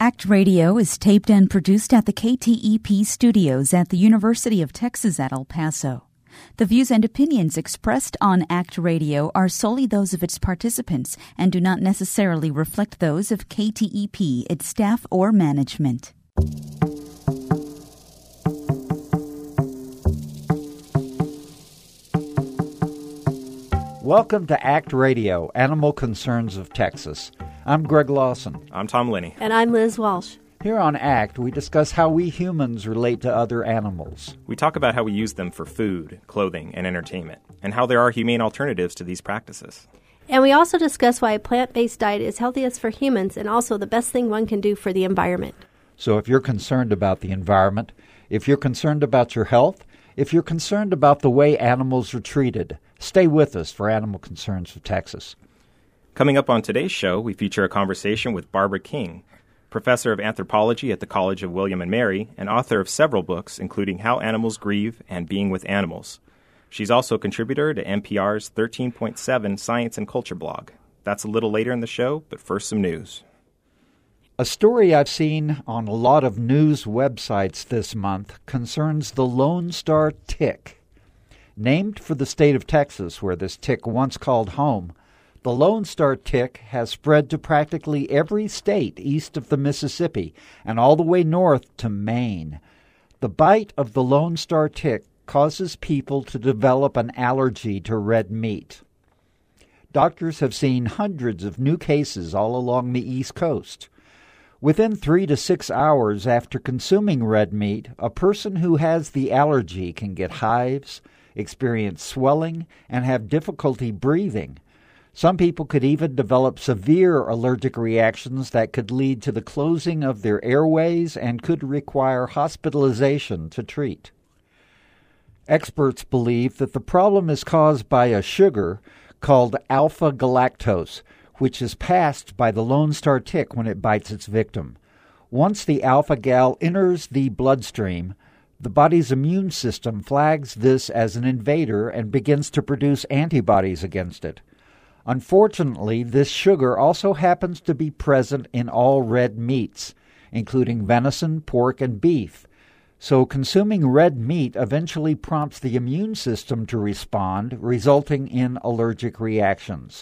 ACT Radio is taped and produced at the KTEP studios at the University of Texas at El Paso. The views and opinions expressed on ACT Radio are solely those of its participants and do not necessarily reflect those of KTEP, its staff, or management. Welcome to ACT Radio, Animal Concerns of Texas. I'm Greg Lawson. I'm Tom Linney. And I'm Liz Walsh. Here on ACT, we discuss how we humans relate to other animals. We talk about how we use them for food, clothing, and entertainment, and how there are humane alternatives to these practices. And we also discuss why a plant-based diet is healthiest for humans and also the best thing one can do for the environment. So if you're concerned about the environment, if you're concerned about your health, if you're concerned about the way animals are treated, stay with us for Animal Concerns of Texas. Coming up on today's show, we feature a conversation with Barbara King, professor of anthropology at the College of William and Mary and author of several books, including How Animals Grieve and Being with Animals. She's also a contributor to NPR's 13.7 Science and Culture blog. That's a little later in the show, but first some news. A story I've seen on a lot of news websites this month concerns the Lone Star tick. Named for the state of Texas, where this tick once called home, the Lone Star tick has spread to practically every state east of the Mississippi and all the way north to Maine. The bite of the Lone Star tick causes people to develop an allergy to red meat. Doctors have seen hundreds of new cases all along the East Coast. Within 3 to 6 hours after consuming red meat, a person who has the allergy can get hives, experience swelling, and have difficulty breathing. Some people could even develop severe allergic reactions that could lead to the closing of their airways and could require hospitalization to treat. Experts believe that the problem is caused by a sugar called alpha-galactose, which is passed by the Lone Star tick when it bites its victim. Once the alpha-gal enters the bloodstream, the body's immune system flags this as an invader and begins to produce antibodies against it. Unfortunately, this sugar also happens to be present in all red meats, including venison, pork, and beef. So consuming red meat eventually prompts the immune system to respond, resulting in allergic reactions.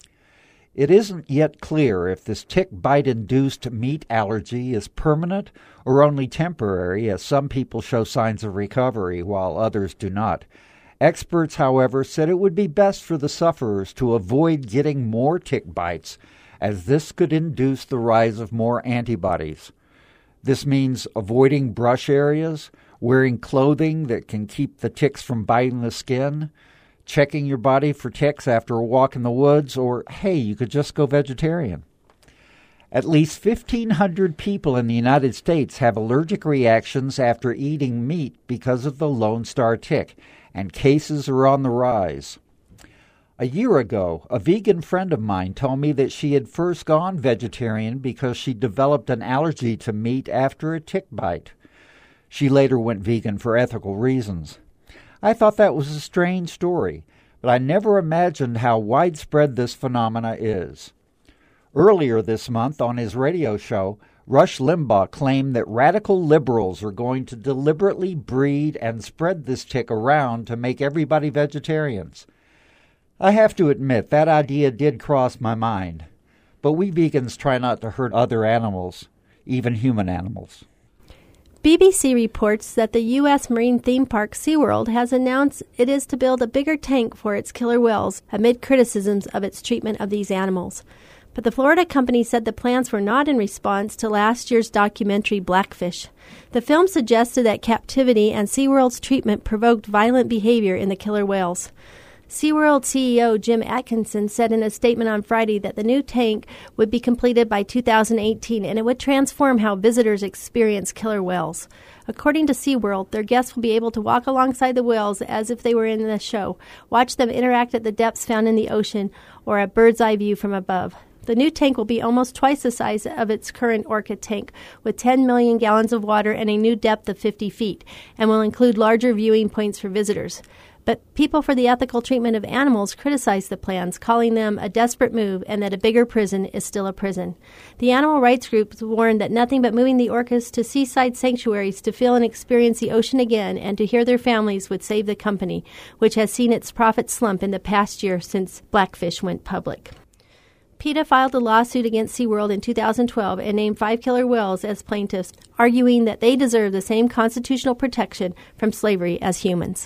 It isn't yet clear if this tick bite-induced meat allergy is permanent or only temporary, as some people show signs of recovery while others do not. Experts, however, said it would be best for the sufferers to avoid getting more tick bites, as this could induce the rise of more antibodies. This means avoiding brush areas, wearing clothing that can keep the ticks from biting the skin, checking your body for ticks after a walk in the woods, or, hey, you could just go vegetarian. At least 1,500 people in the United States have allergic reactions after eating meat because of the Lone Star tick, and cases are on the rise. A year ago, a vegan friend of mine told me that she had first gone vegetarian because she developed an allergy to meat after a tick bite. She later went vegan for ethical reasons. I thought that was a strange story, but I never imagined how widespread this phenomena is. Earlier this month on his radio show, Rush Limbaugh claimed that radical liberals are going to deliberately breed and spread this tick around to make everybody vegetarians. I have to admit that idea did cross my mind, but we vegans try not to hurt other animals, even human animals. BBC reports that the U.S. marine theme park SeaWorld has announced it is to build a bigger tank for its killer whales amid criticisms of its treatment of these animals. But the Florida company said the plans were not in response to last year's documentary Blackfish. The film suggested that captivity and SeaWorld's treatment provoked violent behavior in the killer whales. SeaWorld CEO Jim Atkinson said in a statement on Friday that the new tank would be completed by 2018 and it would transform how visitors experience killer whales. According to SeaWorld, their guests will be able to walk alongside the whales as if they were in the show, watch them interact at the depths found in the ocean, or a bird's eye view from above. The new tank will be almost twice the size of its current Orca tank, with 10 million gallons of water and a new depth of 50 feet, and will include larger viewing points for visitors. But people for the ethical treatment of animals criticize the plans, calling them a desperate move and that a bigger prison is still a prison. The animal rights groups warned that nothing but moving the orcas to seaside sanctuaries to feel and experience the ocean again and to hear their families would save the company, which has seen its profits slump in the past year since Blackfish went public. PETA filed a lawsuit against SeaWorld in 2012 and named 5 killer whales as plaintiffs, arguing that they deserve the same constitutional protection from slavery as humans.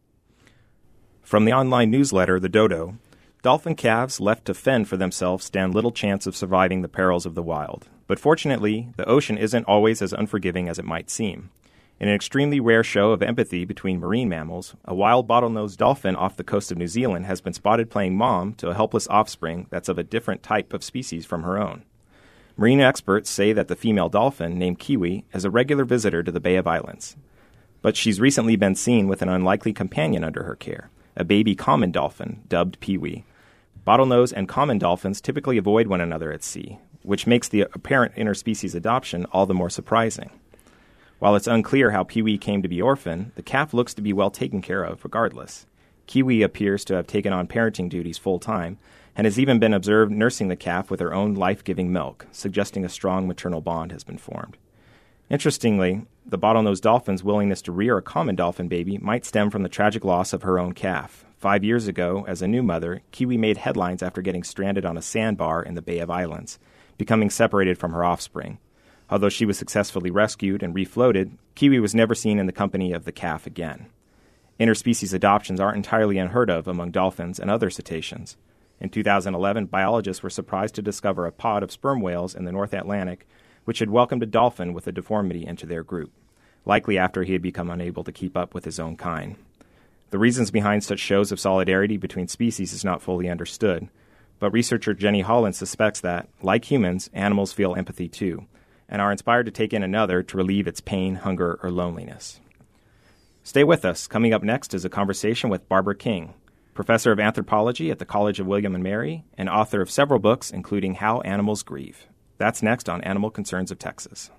From the online newsletter, The Dodo, dolphin calves left to fend for themselves stand little chance of surviving the perils of the wild. But fortunately, the ocean isn't always as unforgiving as it might seem. In an extremely rare show of empathy between marine mammals, a wild bottlenose dolphin off the coast of New Zealand has been spotted playing mom to a helpless offspring that's of a different type of species from her own. Marine experts say that the female dolphin, named Kiwi, is a regular visitor to the Bay of Islands. But she's recently been seen with an unlikely companion under her care, a baby common dolphin, dubbed Pee-wee. Bottlenose and common dolphins typically avoid one another at sea, which makes the apparent interspecies adoption all the more surprising. While it's unclear how Pee-wee came to be orphaned, the calf looks to be well taken care of regardless. Kiwi appears to have taken on parenting duties full-time and has even been observed nursing the calf with her own life-giving milk, suggesting a strong maternal bond has been formed. Interestingly, the bottlenose dolphin's willingness to rear a common dolphin baby might stem from the tragic loss of her own calf. 5 years ago, as a new mother, Kiwi made headlines after getting stranded on a sandbar in the Bay of Islands, becoming separated from her offspring. Although she was successfully rescued and refloated, Kiwi was never seen in the company of the calf again. Interspecies adoptions aren't entirely unheard of among dolphins and other cetaceans. In 2011, biologists were surprised to discover a pod of sperm whales in the North Atlantic which had welcomed a dolphin with a deformity into their group, likely after he had become unable to keep up with his own kind. The reasons behind such shows of solidarity between species is not fully understood, but researcher Jenny Holland suspects that, like humans, animals feel empathy too, and are inspired to take in another to relieve its pain, hunger, or loneliness. Stay with us. Coming up next is a conversation with Barbara King, professor of anthropology at the College of William & Mary and author of several books, including How Animals Grieve. That's next on Animal Concerns of Texas.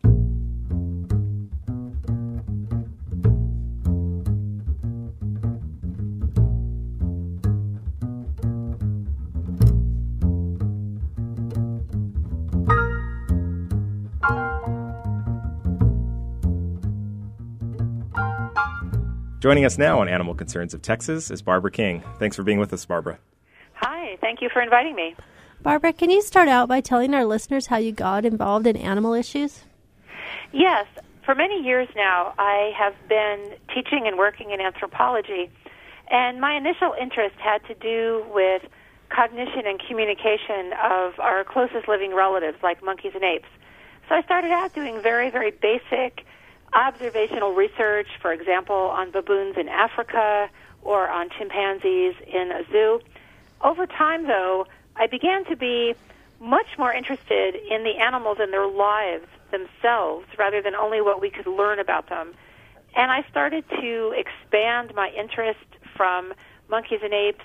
Joining us now on Animal Concerns of Texas is Barbara King. Thanks for being with us, Barbara. Hi, thank you for inviting me. Barbara, can you start out by telling our listeners how you got involved in animal issues? Yes. For many years now, I have been teaching and working in anthropology, and my initial interest had to do with cognition and communication of our closest living relatives, like monkeys and apes. So I started out doing very, very basic observational research, for example, on baboons in Africa or on chimpanzees in a zoo. Over time, though, I began to be much more interested in the animals and their lives themselves rather than only what we could learn about them. And I started to expand my interest from monkeys and apes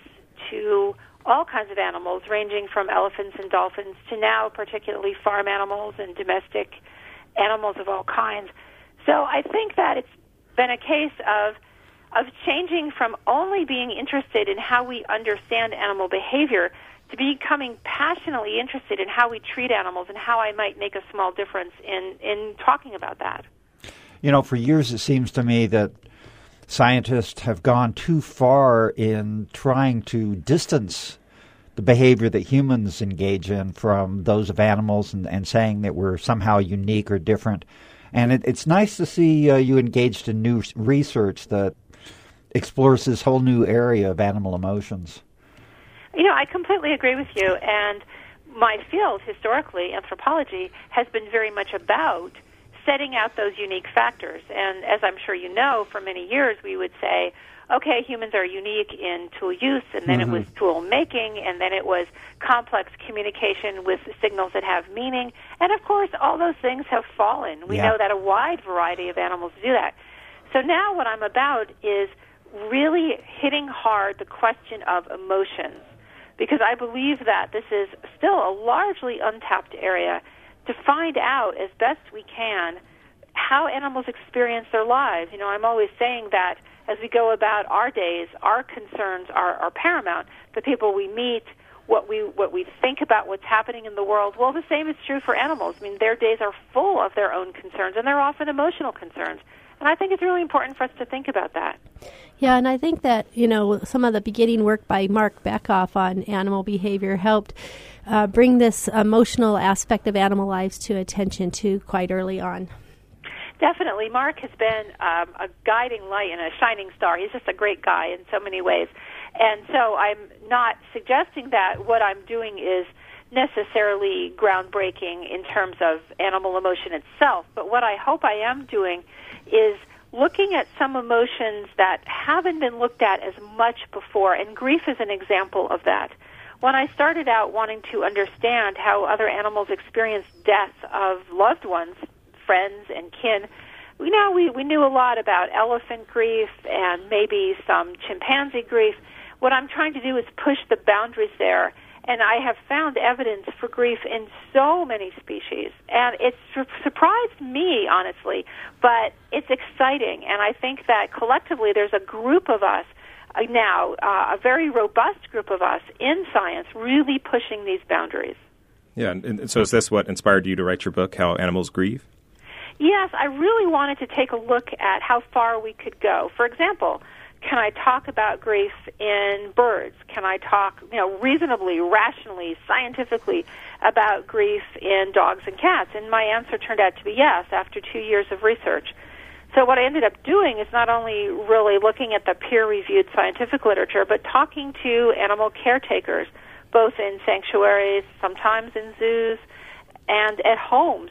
to all kinds of animals, ranging from elephants and dolphins to now particularly farm animals and domestic animals of all kinds. So I think that it's been a case of changing from only being interested in how we understand animal behavior to becoming passionately interested in how we treat animals and how I might make a small difference in talking about that. You know, for years it seems to me that scientists have gone too far in trying to distance the behavior that humans engage in from those of animals and saying that we're somehow unique or different. And it's nice to see you engaged in new research that explores this whole new area of animal emotions. You know, I completely agree with you. And my field, historically, anthropology, has been very much about setting out those unique factors. And as I'm sure you know, for many years we would say, okay, humans are unique in tool use, and then it was tool making, and then it was complex communication with signals that have meaning. And, of course, all those things have fallen. We know that a wide variety of animals do that. So now what I'm about is really hitting hard the question of emotions, because I believe that this is still a largely untapped area to find out as best we can how animals experience their lives. You know, I'm always saying that as we go about our days, our concerns are paramount. The people we meet, what we think about what's happening in the world. Well, the same is true for animals. I mean, their days are full of their own concerns, and they're often emotional concerns. And I think it's really important for us to think about that. Yeah, and I think that, you know, some of the beginning work by Mark Bekoff on animal behavior helped bring this emotional aspect of animal lives to attention to quite early on. Definitely. Mark has been a guiding light and a shining star. He's just a great guy in so many ways. And so I'm not suggesting that what I'm doing is necessarily groundbreaking in terms of animal emotion itself, but what I hope I am doing is looking at some emotions that haven't been looked at as much before, and grief is an example of that. When I started out wanting to understand how other animals experience death of loved ones, friends and kin, we knew a lot about elephant grief and maybe some chimpanzee grief. What I'm trying to do is push the boundaries there, and I have found evidence for grief in so many species, and it's surprised me, honestly, but it's exciting, and I think that collectively there's a group of us now, a very robust group of us in science, really pushing these boundaries. Yeah, and so is this what inspired you to write your book, How Animals Grieve? Yes, I really wanted to take a look at how far we could go. For example, can I talk about grief in birds? Can I talk, reasonably, rationally, scientifically about grief in dogs and cats? And my answer turned out to be yes after 2 years of research. So what I ended up doing is not only really looking at the peer-reviewed scientific literature, but talking to animal caretakers, both in sanctuaries, sometimes in zoos, and at homes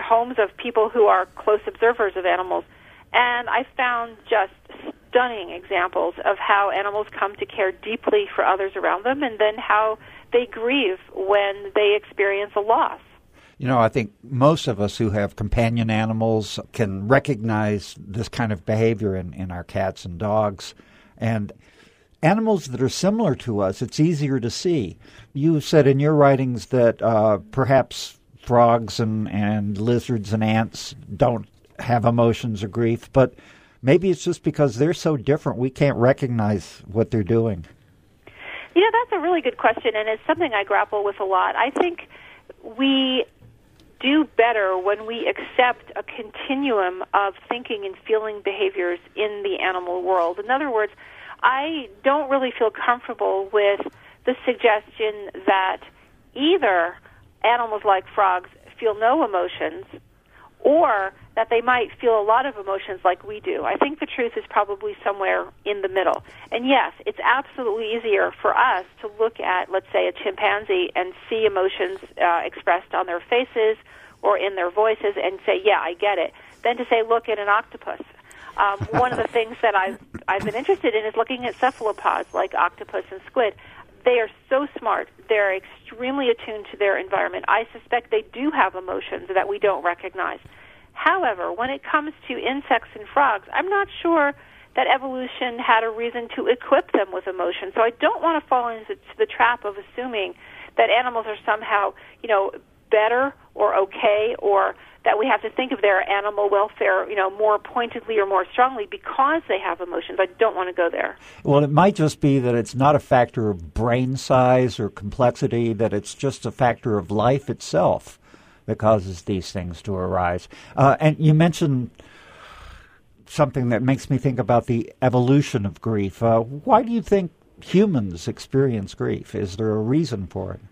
of people who are close observers of animals. And I found just stunning examples of how animals come to care deeply for others around them, and then how they grieve when they experience a loss. You know, I think most of us who have companion animals can recognize this kind of behavior in our cats and dogs. And animals that are similar to us, it's easier to see. You said in your writings that perhaps frogs and lizards and ants don't have emotions or grief, but maybe it's just because they're so different we can't recognize what they're doing. That's a really good question, and it's something I grapple with a lot. I think we do better when we accept a continuum of thinking and feeling behaviors in the animal world. In other words, I don't really feel comfortable with the suggestion that either animals like frogs feel no emotions or that they might feel a lot of emotions like we do. I think the truth is probably somewhere in the middle. And yes, it's absolutely easier for us to look at, let's say, a chimpanzee and see emotions expressed on their faces or in their voices and say, yeah, I get it, than to say, look at an octopus. One of the things that I've been interested in is looking at cephalopods like octopus and squid. They are so smart. They're extremely attuned to their environment. I suspect they do have emotions that we don't recognize. However, when it comes to insects and frogs, I'm not sure that evolution had a reason to equip them with emotion. So I don't want to fall into the trap of assuming that animals are somehow, better or okay, or that we have to think of their animal welfare, more pointedly or more strongly because they have emotions. I don't want to go there. Well, it might just be that it's not a factor of brain size or complexity, that it's just a factor of life itself that causes these things to arise. And you mentioned something that makes me think about the evolution of grief. Why do you think humans experience grief? Is there a reason for it?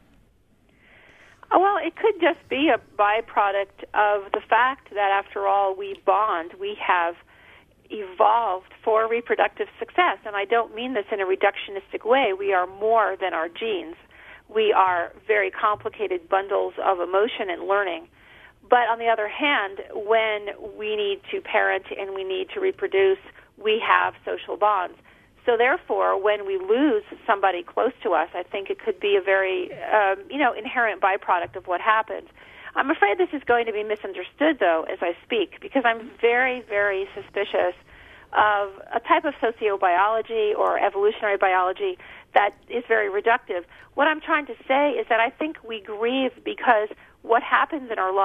Well, it could just be a byproduct of the fact that, after all, we bond. We have evolved for reproductive success, and I don't mean this in a reductionistic way. We are more than our genes. We are very complicated bundles of emotion and learning. But on the other hand, when we need to parent and we need to reproduce, we have social bonds. So therefore, when we lose somebody close to us, I think it could be a very, inherent byproduct of what happens. I'm afraid this is going to be misunderstood, though, as I speak, because I'm very, very suspicious of a type of sociobiology or evolutionary biology that is very reductive. What I'm trying to say is that I think we grieve because what happens in our lives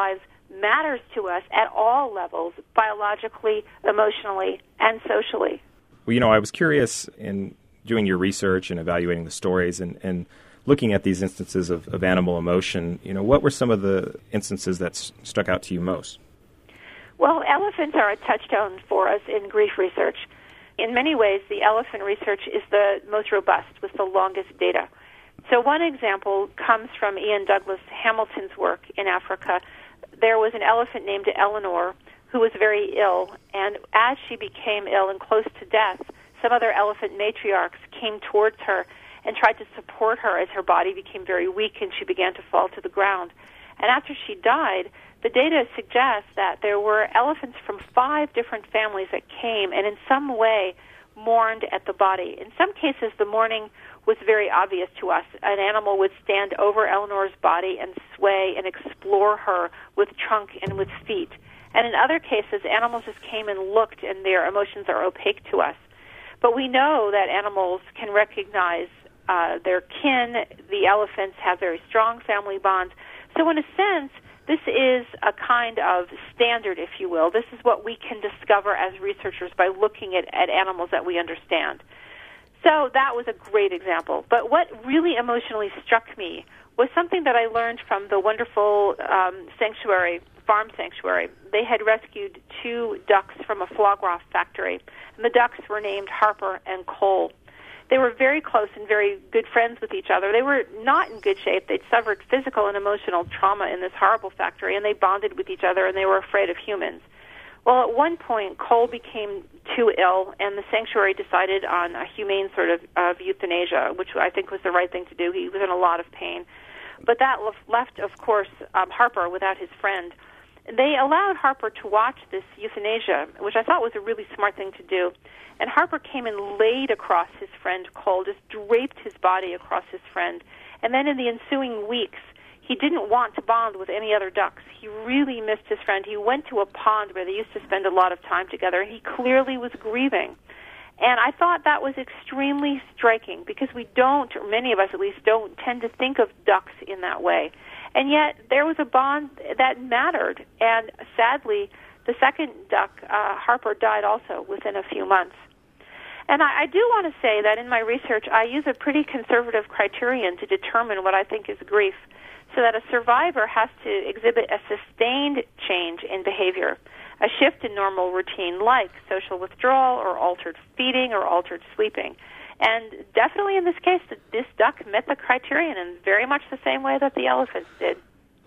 matters to us at all levels, biologically, emotionally, and socially. Well, I was curious in doing your research and evaluating the stories and looking at these instances of animal emotion, what were some of the instances that stuck out to you most? Well, elephants are a touchstone for us in grief research. In many ways, the elephant research is the most robust with the longest data. So one example comes from Ian Douglas Hamilton's work in Africa. There was an elephant named Eleanor who was very ill, and as she became ill and close to death, some other elephant matriarchs came towards her and tried to support her as her body became very weak and she began to fall to the ground. And after she died, the data suggests that there were elephants from 5 different families that came and in some way mourned at the body. In some cases, the mourning was very obvious to us. An animal would stand over Eleanor's body and sway and explore her with trunk and with feet. And in other cases, animals just came and looked, and their emotions are opaque to us. But we know that animals can recognize their kin. The elephants have very strong family bonds. So in a sense, this is a kind of standard, if you will. This is what we can discover as researchers by looking at animals that we understand. So that was a great example. But what really emotionally struck me was something that I learned from the wonderful farm sanctuary. They had rescued 2 ducks from a foie gras factory, and the ducks were named Harper and Cole. They were very close and very good friends with each other. They were not in good shape. They'd suffered physical and emotional trauma in this horrible factory, and they bonded with each other, and they were afraid of humans. Well, at one point, Cole became too ill, and the sanctuary decided on a humane sort of euthanasia, which I think was the right thing to do. He was in a lot of pain. But that left, of course, Harper without his friend. They allowed Harper to watch this euthanasia, which I thought was a really smart thing to do. And Harper came and laid across his friend Cole, just draped his body across his friend. And then in the ensuing weeks, he didn't want to bond with any other ducks. He really missed his friend. He went to a pond where they used to spend a lot of time together, and he clearly was grieving. And I thought that was extremely striking because we don't, or many of us at least, don't tend to think of ducks in that way. And yet there was a bond that mattered. And sadly, the second duck, Harper, died also within a few months. And I do want to say that in my research, I use a pretty conservative criterion to determine what I think is grief, so that a survivor has to exhibit a sustained change in behavior, a shift in normal routine like social withdrawal or altered feeding or altered sleeping. And definitely in this case, this duck met the criterion in very much the same way that the elephants did.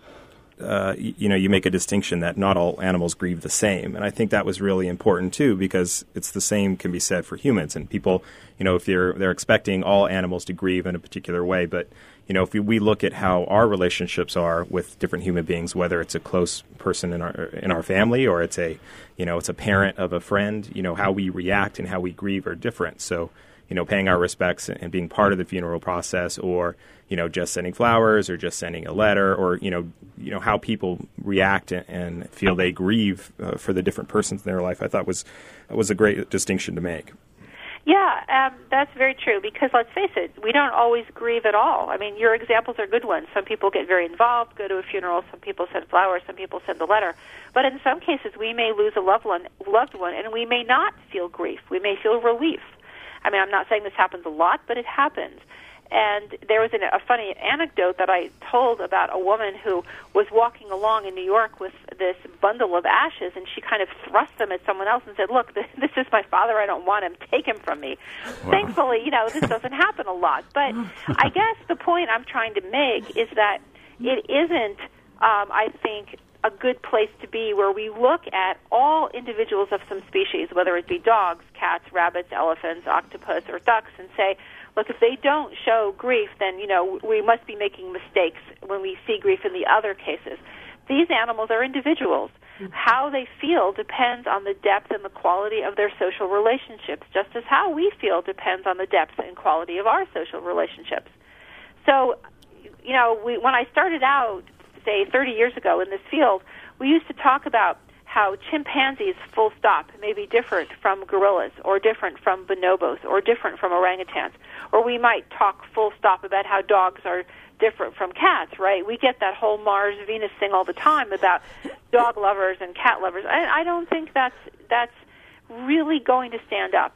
You make a distinction that not all animals grieve the same. And I think that was really important, too, because it's the same can be said for humans. And people, if they're expecting all animals to grieve in a particular way. But, if we look at how our relationships are with different human beings, whether it's a close person in our family or it's a parent of a friend, how we react and how we grieve are different. So, paying our respects and being part of the funeral process, or, just sending flowers or just sending a letter, or, how people react and feel they grieve for the different persons in their life, I thought was a great distinction to make. Yeah, that's very true, because let's face it, we don't always grieve at all. I mean, your examples are good ones. Some people get very involved, go to a funeral, some people send flowers, some people send a letter. But in some cases, we may lose a loved one, and we may not feel grief. We may feel relief. I mean, I'm not saying this happens a lot, but it happens. And there was a funny anecdote that I told about a woman who was walking along in New York with this bundle of ashes, and she kind of thrust them at someone else and said, "Look, this is my father. I don't want him. Take him from me." Wow. Thankfully, this doesn't happen a lot. But I guess the point I'm trying to make is that it isn't, I think, a good place to be where we look at all individuals of some species, whether it be dogs, cats, rabbits, elephants, octopus, or ducks, and say, look, if they don't show grief, then, we must be making mistakes when we see grief in the other cases. These animals are individuals. How they feel depends on the depth and the quality of their social relationships, just as how we feel depends on the depth and quality of our social relationships. So, when I started out, say, 30 years ago in this field, we used to talk about how chimpanzees, full stop, may be different from gorillas, or different from bonobos, or different from orangutans. Or we might talk full stop about how dogs are different from cats, right? We get that whole Mars-Venus thing all the time about dog lovers and cat lovers. I don't think that's really going to stand up.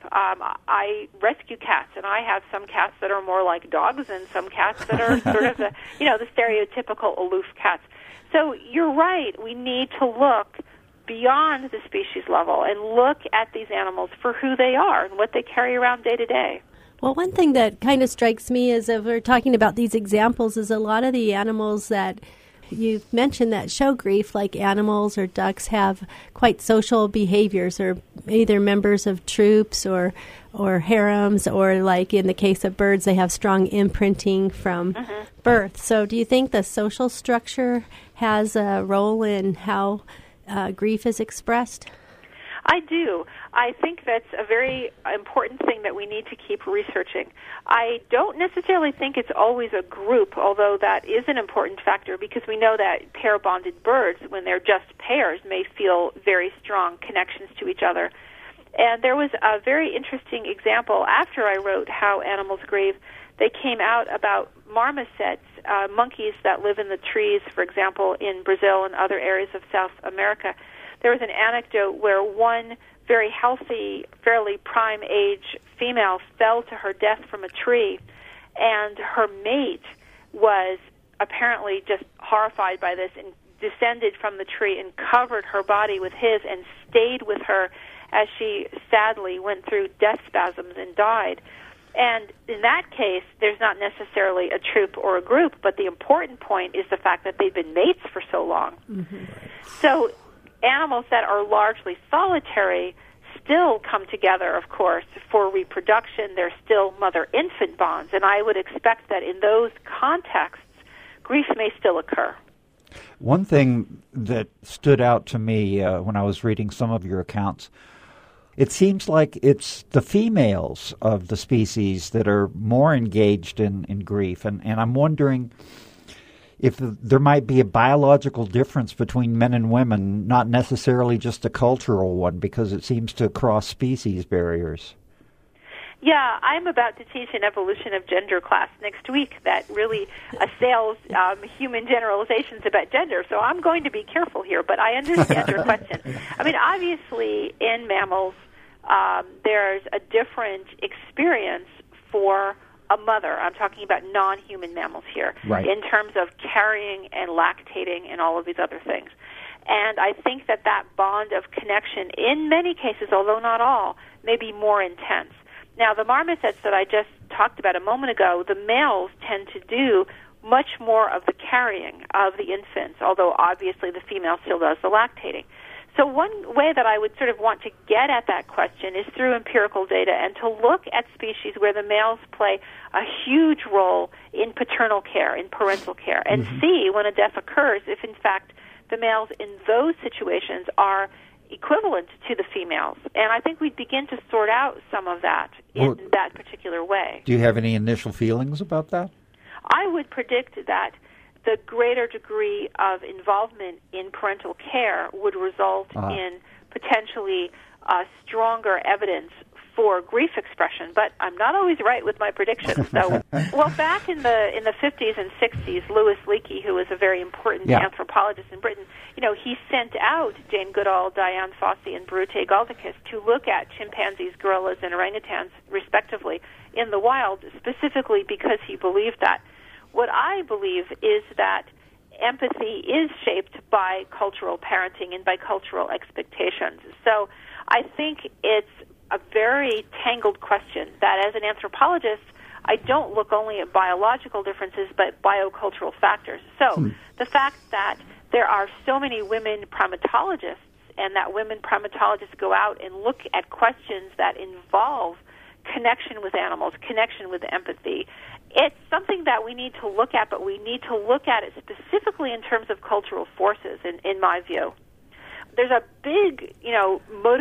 I rescue cats, and I have some cats that are more like dogs and some cats that are sort of the stereotypical aloof cats. So you're right. We need to look beyond the species level and look at these animals for who they are and what they carry around day to day. Well, one thing that kind of strikes me is, if we're talking about these examples, is a lot of the animals that you've mentioned that show grief, like animals or ducks, have quite social behaviors, or either members of troops or harems, or like in the case of birds, they have strong imprinting from birth. So do you think the social structure has a role in how grief is expressed? I do. I think that's a very important thing that we need to keep researching. I don't necessarily think it's always a group, although that is an important factor, because we know that pair-bonded birds, when they're just pairs, may feel very strong connections to each other. And there was a very interesting example after I wrote How Animals Grieve. They came out about marmosets, monkeys that live in the trees, for example, in Brazil and other areas of South America. There was an anecdote where one very healthy, fairly prime age female fell to her death from a tree, and her mate was apparently just horrified by this and descended from the tree and covered her body with his and stayed with her as she sadly went through death spasms and died. And in that case, there's not necessarily a troop or a group, but the important point is the fact that they've been mates for so long. Mm-hmm. So animals that are largely solitary still come together, of course, for reproduction. They're still mother-infant bonds, and I would expect that in those contexts, grief may still occur. One thing that stood out to me when I was reading some of your accounts, it seems like it's the females of the species that are more engaged in grief, and I'm wondering if there might be a biological difference between men and women, not necessarily just a cultural one, because it seems to cross species barriers. Yeah, I'm about to teach an evolution of gender class next week that really assails human generalizations about gender, so I'm going to be careful here, but I understand your question. I mean, obviously, in mammals, there's a different experience for a mother. I'm talking about non-human mammals here, right, in terms of carrying and lactating and all of these other things. And I think that bond of connection, in many cases, although not all, may be more intense. Now, the marmosets that I just talked about a moment ago, the males tend to do much more of the carrying of the infants, although obviously the female still does the lactating. So one way that I would sort of want to get at that question is through empirical data and to look at species where the males play a huge role in paternal care, in parental care, and see when a death occurs if, in fact, the males in those situations are equivalent to the females. And I think we'd begin to sort out some of that in that particular way. Do you have any initial feelings about that? I would predict that the greater degree of involvement in parental care would result in potentially stronger evidence for grief expression, but I'm not always right with my predictions. So, well, back in the 50s and 60s, Louis Leakey, who was a very important anthropologist in Britain, he sent out Jane Goodall, Diane Fossey, and Birute Galdicus to look at chimpanzees, gorillas, and orangutans, respectively, in the wild, specifically because he believed that. What I believe is that empathy is shaped by cultural parenting and by cultural expectations. So I think it's a very tangled question that as an anthropologist, I don't look only at biological differences but biocultural factors. So the fact that there are so many women primatologists and that women primatologists go out and look at questions that involve connection with animals, connection with empathy, it's something that we need to look at, but we need to look at it specifically in terms of cultural forces, in my view. There's a big,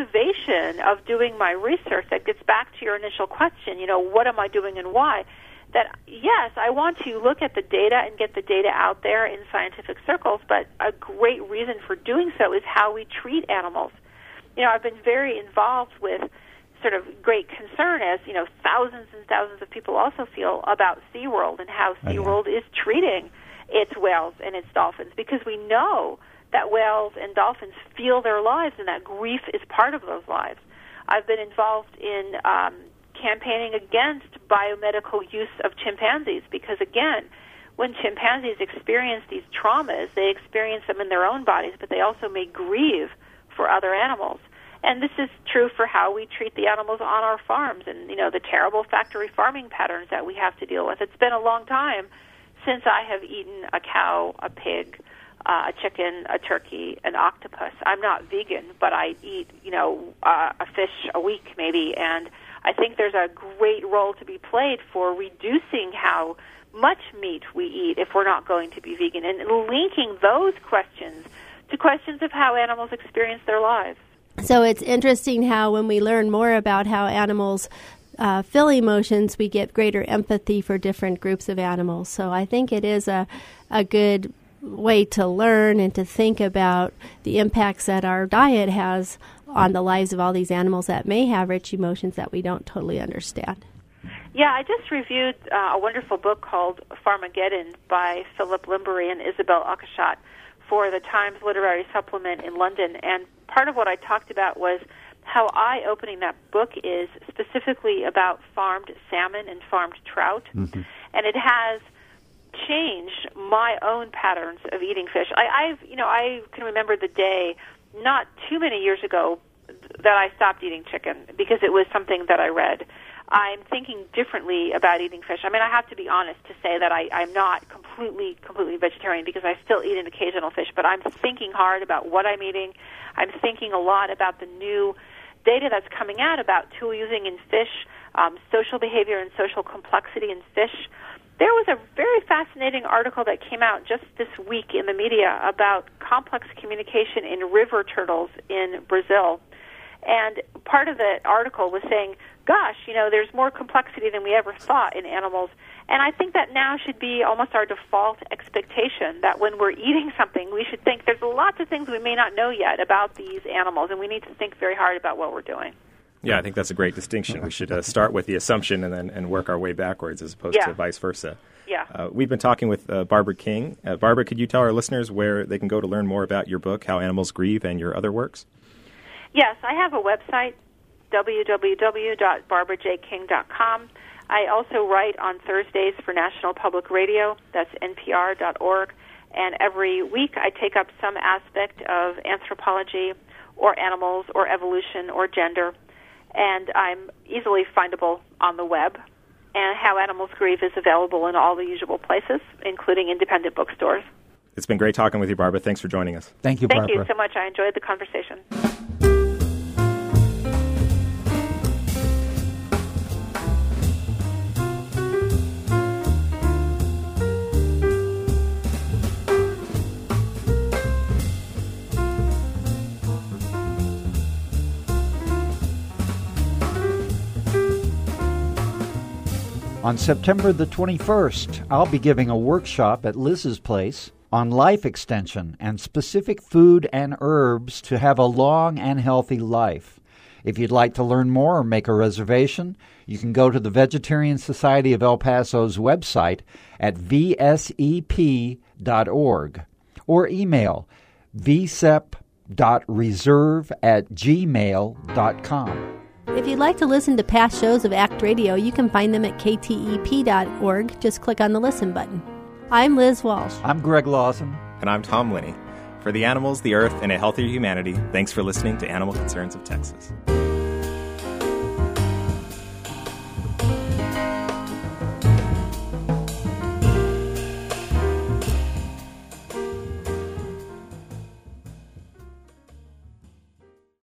motivation of doing my research that gets back to your initial question, what am I doing and why? that, yes, I want to look at the data and get the data out there in scientific circles, but a great reason for doing so is how we treat animals. I've been very involved with sort of great concern, as, thousands and thousands of people also feel about SeaWorld and how SeaWorld is treating its whales and its dolphins, because we know that whales and dolphins feel their lives and that grief is part of those lives. I've been involved in campaigning against biomedical use of chimpanzees because, again, when chimpanzees experience these traumas, they experience them in their own bodies, but they also may grieve for other animals. And this is true for how we treat the animals on our farms and, the terrible factory farming patterns that we have to deal with. It's been a long time since I have eaten a cow, a pig, a chicken, a turkey, an octopus. I'm not vegan, but I eat, a fish a week maybe, and I think there's a great role to be played for reducing how much meat we eat if we're not going to be vegan, and linking those questions to questions of how animals experience their lives. So it's interesting how when we learn more about how animals feel emotions, we get greater empathy for different groups of animals. So I think it is a good way to learn and to think about the impacts that our diet has on the lives of all these animals that may have rich emotions that we don't totally understand. Yeah, I just reviewed a wonderful book called Farmageddon by Philip Limbury and Isabel Akashat for the Times Literary Supplement in London. And part of what I talked about was how eye-opening that book is, specifically about farmed salmon and farmed trout. Mm-hmm. And it has changed my own patterns of eating fish. I can remember the day not too many years ago that I stopped eating chicken because it was something that I read. I'm thinking differently about eating fish. I mean, I have to be honest to say that I'm not completely vegetarian because I still eat an occasional fish, but I'm thinking hard about what I'm eating. I'm thinking a lot about the new data that's coming out about tool using in fish, social behavior and social complexity in fish. There was a very fascinating article that came out just this week in the media about complex communication in river turtles in Brazil. And part of the article was saying, gosh, there's more complexity than we ever thought in animals. And I think that now should be almost our default expectation, that when we're eating something, we should think there's lots of things we may not know yet about these animals, and we need to think very hard about what we're doing. Yeah, I think that's a great distinction. We should start with the assumption and work our way backwards as opposed to vice versa. Yeah. We've been talking with Barbara King. Barbara, could you tell our listeners where they can go to learn more about your book, How Animals Grieve, and your other works? Yes, I have a website, www.barbarajking.com. I also write on Thursdays for National Public Radio. That's npr.org. And every week I take up some aspect of anthropology or animals or evolution or gender. And I'm easily findable on the web. And How Animals Grieve is available in all the usual places, including independent bookstores. It's been great talking with you, Barbara. Thanks for joining us. Thank you, Barbara. Thank you so much. I enjoyed the conversation. On September the 21st, I'll be giving a workshop at Liz's Place on life extension and specific food and herbs to have a long and healthy life. If you'd like to learn more or make a reservation, you can go to the Vegetarian Society of El Paso's website at vsep.org or email vsep.reserve@gmail.com. If you'd like to listen to past shows of ACT Radio, you can find them at ktep.org. Just click on the Listen button. I'm Liz Walsh. I'm Greg Lawson. And I'm Tom Linney. For the animals, the earth, and a healthier humanity, thanks for listening to Animal Concerns of Texas.